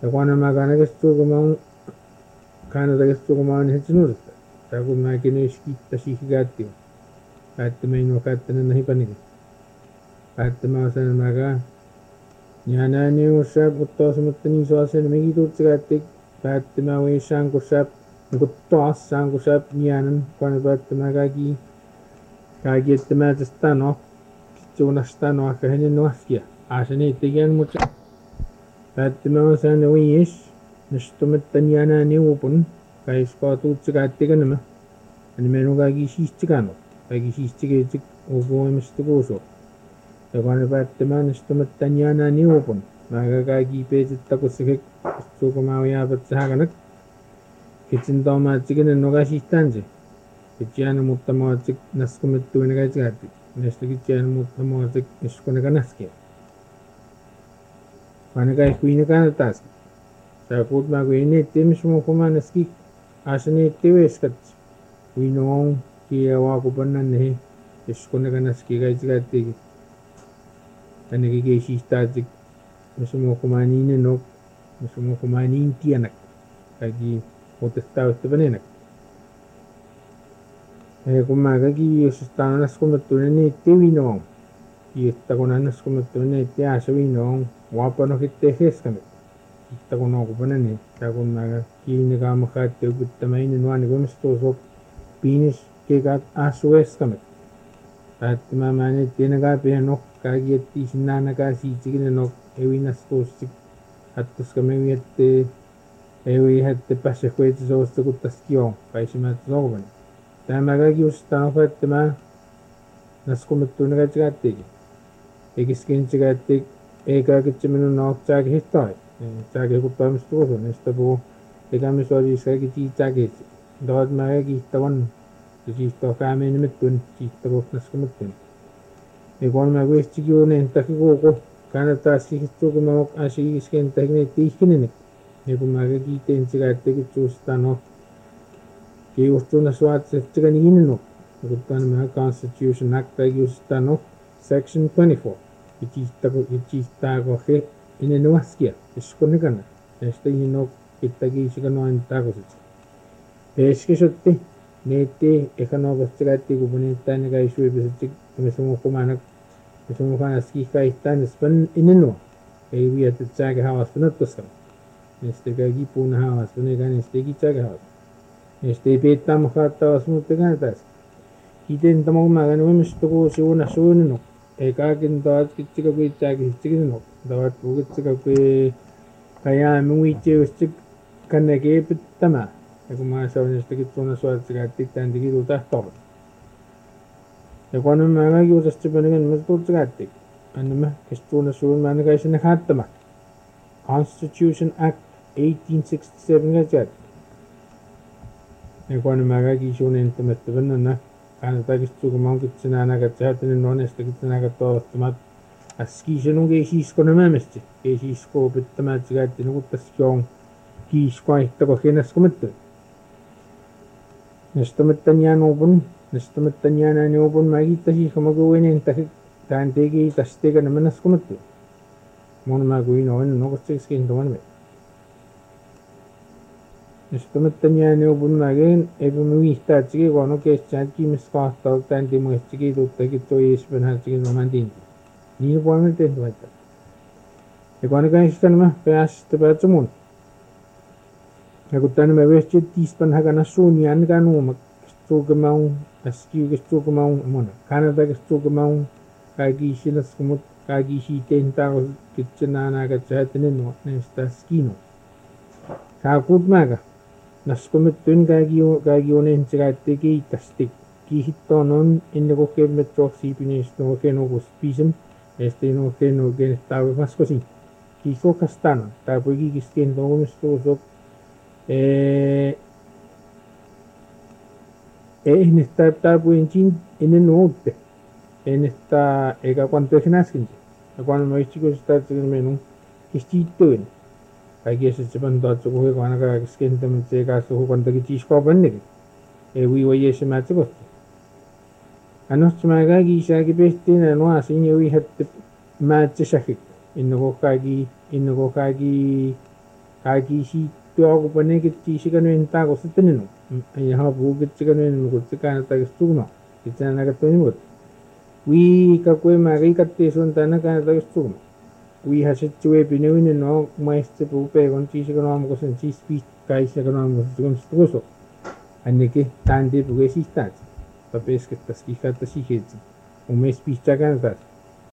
Kuana magana gestu kumau kana da gestu kumau ni hechinur ta ku ma kini skita sikigati katte mai no katte na hipani katte ma sana maga nyana ni usap utto sumutni so asen megi tu tsigati katte ma we sang kusap gutto sang kusap nyanan kuana katte maga ki kagi tema tstano chuna stano akahene no askia asani tigan mucha katte sana wish nishtumettanyana ni upun kai spatu tsigattiganama ani menu kagi shishtigano kagi shishtige upo mistugoso takwana pattema nishtumettanyana ni upun maga kagi pechittakusik sukumawiya patsahaganak kitsintauma tsigana noga shishtanje kichiana muttama tsik naskumettuina kaichigatti nishtu kichiana muttama tsik nishkunaka naskia kwana kai kuina kana task Sakut maguini tim semua kumanaski asani tiweskat winong kia waku panan nehi iskone kanaski gaitsigati kanegi geisi statik semua kumanine nok semua kumanin tianak kagi utestaw tebenenak kumaga ki yosistananas kumetune tiwinong yestakonanas kumetune tiasa winong wapano kittehes kami takuno ko panani takun maga kini ka makate guttamay ninwani ko misto pinis ke kat aswes kamet at mamani tinaga piano kagiyati sinana ka si chigina no ewinas to sik atus kami wiette ewi hatte passe kwete so gutaskio paisimat zoban tamaga ki ustano fatma naskumettu naga chigatti egiskin chigatti eka kitchimino nok chag hittai Cage kuttam stuso nesta bo egami sori sagi ti cage dod mae gi tawon ti sto kame ni metun ti to nas kumetun e gon ma wes ti yo ne ta ko kana ta si sto ko ma asi sken tekne ti kine ne ko ma gi ten ci ga te ki chustano ki usto na swat se ti ni no guttan ma constitution act ta gi ustano section 24 ti sta go he ine nuaskia iskunikana este ino kitagi sikano antagosit eskisotti nete ekano gostigati gubunitani ga isui bisit mesumo kumanak mesumo kanaski kaistan span ineno ewi at tsaga hawas punatosam este gagi puna hawas punegan este gi tsaga hawas este petam khata asmutegatas kiten tamong magan wemistugo siuna suunno ekakin daat kitchiga bitagi chigino dawat bugitchiga pe kaya muiche ustik kanage pittama ekuma sawneste kitsuna swatchiga tiktan digi ruta tor ekonu maga gi usaste panigan mesturchiga tik anma kistuna suun managa isna khattama Constitution Act 1867 gajat ekonu maga gi shunen temettebenna kana tagistuga mangkitsina gachatene noneste kitsina gattomat askisenu geisisko namamesti geisisko pittamatsigaatti nuguttaskiong kiisko aittako henaskumettu nestomettanyana upun magittasi kamaguwenen tahi tantegi tastega namanaskumettu mon maguino en nogostiskin tomanme nestomettanyana upun magen ebumuistatsigi gono keschatki miskahtal tantimuestigi tuttagi toyispenhatsigi nomandin ni buang te baca ekone kan ma peas te bacumun akutan me wes tispan hagana sunian kanu mak stu gemau askiu stu gemau mona kanada stu gemau kagi sinas kumut kagi si tenta kitchenana ka chatene no nesta skino kakut maga naskumetun kagi onen chigate ki tastik ki hittonon innego kemetro sipinis no kenogus pisem este no que no que estaba más così chi so castano ta poi chi stendo come sto en esta etapa en chin en el norte en esta ega cuanto es naskin cuando no chicos está en menú que chito en aquí se sepan todo eso que cuando que skenta me llega so cuando que chisco bande wi oye se me hace anos magagi shagi bestina no asini wi hat match shahik inno kagi Kaki tuaku pane kitchikan ventago seteneno. Ayaha bu kitchikan en kutchikan tagistuno. Kitchana katonimut. Wi kakwe magi katte suntana kana tagistuno. Wi hasechue pinewin no maestre pupe con chichikan amko sen chispi kaisakan amko sen stuso. Anneke tante puke sistat. Papes que tas kijata sijetsi. Un mes pichakan tas.